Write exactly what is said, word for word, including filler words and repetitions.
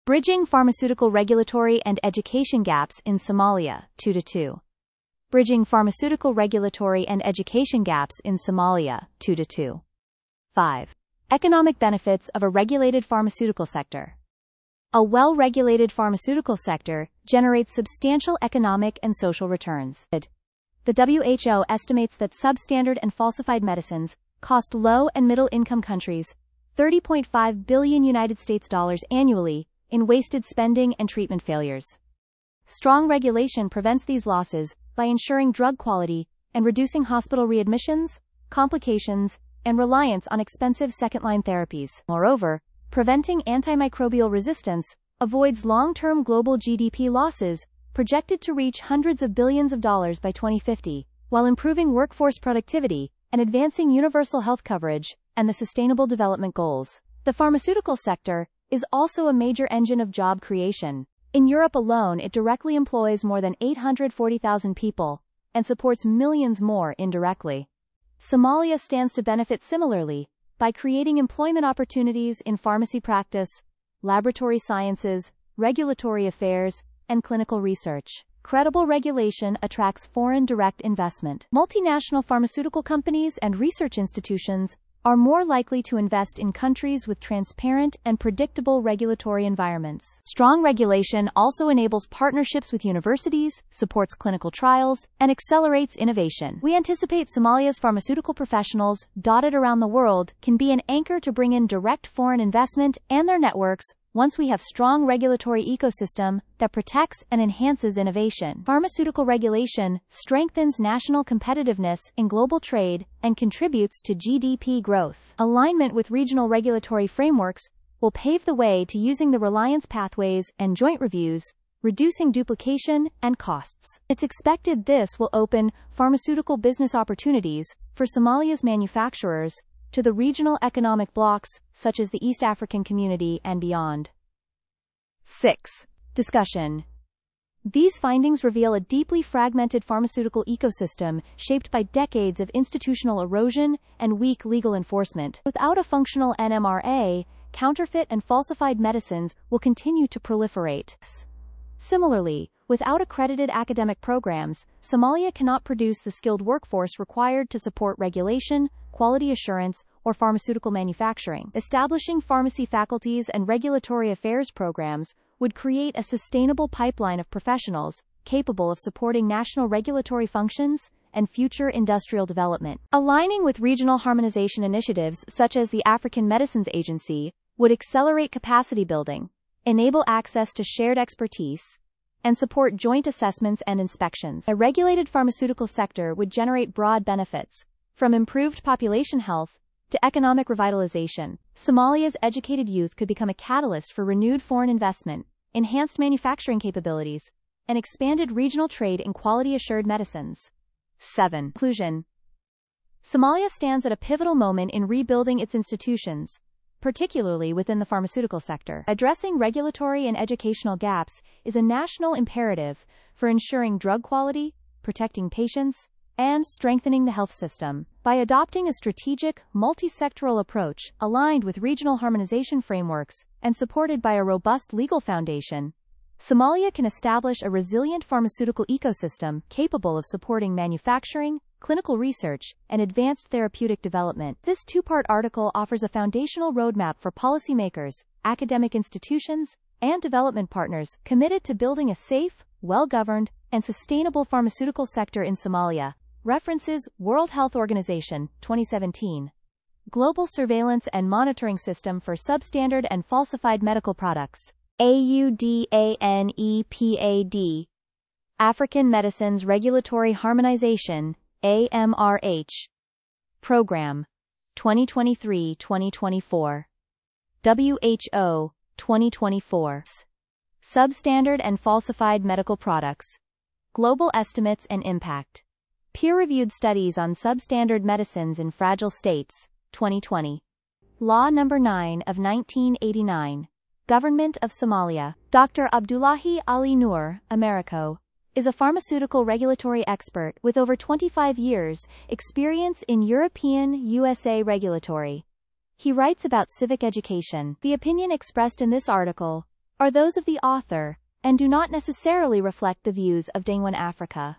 Bridging Pharmaceutical Regulatory and Education Gaps in Somalia, two to two. Bridging Pharmaceutical Regulatory and Education Gaps in Somalia, two to two. five. Economic benefits of a regulated pharmaceutical sector. A well-regulated pharmaceutical sector generates substantial economic and social returns. The W H O estimates that substandard and falsified medicines cost low- and middle-income countries thirty point five billion United States dollars annually in wasted spending and treatment failures. Strong regulation prevents these losses by ensuring drug quality and reducing hospital readmissions, complications, and reliance on expensive second-line therapies. Moreover, preventing antimicrobial resistance avoids long-term global G D P losses projected to reach hundreds of billions of dollars by twenty fifty, while improving workforce productivity and advancing universal health coverage and the Sustainable Development Goals. The pharmaceutical sector is also a major engine of job creation. In Europe alone, it directly employs more than eight hundred forty thousand people and supports millions more indirectly. Somalia stands to benefit similarly by creating employment opportunities in pharmacy practice, laboratory sciences, regulatory affairs, and clinical research. Credible regulation attracts foreign direct investment. Multinational pharmaceutical companies and research institutions are more likely to invest in countries with transparent and predictable regulatory environments. Strong regulation also enables partnerships with universities, supports clinical trials, and accelerates innovation. We anticipate Somalia's pharmaceutical professionals, dotted around the world, can be an anchor to bring in direct foreign investment and their networks once we have strong regulatory ecosystem that protects and enhances innovation. Pharmaceutical regulation strengthens national competitiveness in global trade and contributes to G D P growth. Alignment with regional regulatory frameworks will pave the way to using the reliance pathways and joint reviews, reducing duplication and costs. It's expected this will open pharmaceutical business opportunities for Somalia's manufacturers to the regional economic blocs, such as the East African Community and beyond. six. Discussion. These findings reveal a deeply fragmented pharmaceutical ecosystem shaped by decades of institutional erosion and weak legal enforcement. Without a functional N M R A, counterfeit and falsified medicines will continue to proliferate. Similarly, without accredited academic programs, Somalia cannot produce the skilled workforce required to support regulation, quality assurance, or pharmaceutical manufacturing. Establishing pharmacy faculties and regulatory affairs programs would create a sustainable pipeline of professionals capable of supporting national regulatory functions and future industrial development. Aligning with regional harmonization initiatives such as the African Medicines Agency would accelerate capacity building, enable access to shared expertise, and support joint assessments and inspections. A regulated pharmaceutical sector would generate broad benefits, from improved population health to economic revitalization. Somalia's educated youth could become a catalyst for renewed foreign investment, enhanced manufacturing capabilities, and expanded regional trade in quality-assured medicines. seven. Conclusion. Somalia stands at a pivotal moment in rebuilding its institutions, particularly within the pharmaceutical sector. Addressing regulatory and educational gaps is a national imperative for ensuring drug quality, protecting patients, and strengthening the health system. By adopting a strategic, multi-sectoral approach aligned with regional harmonization frameworks and supported by a robust legal foundation, Somalia can establish a resilient pharmaceutical ecosystem capable of supporting manufacturing, clinical research, and advanced therapeutic development. This two-part article offers a foundational roadmap for policymakers, academic institutions, and development partners committed to building a safe, well-governed, and sustainable pharmaceutical sector in Somalia. References: World Health Organization, twenty seventeen. Global Surveillance and Monitoring System for Substandard and Falsified Medical Products. AUDANEPAD. African Medicines Regulatory Harmonization, A M R H. Program. twenty twenty-three to twenty twenty-four. W H O, twenty twenty-four. Substandard and Falsified Medical Products. Global Estimates and Impact. Peer-reviewed studies on substandard medicines in fragile states, twenty twenty. Law number nine of nineteen eighty-nine. Government of Somalia. Doctor Abdullahi Ali Noor, Americo, is a pharmaceutical regulatory expert with over twenty-five years experience in European U S A regulatory. He writes about civic education. The opinion expressed in this article are those of the author, and do not necessarily reflect the views of Dangwon Africa.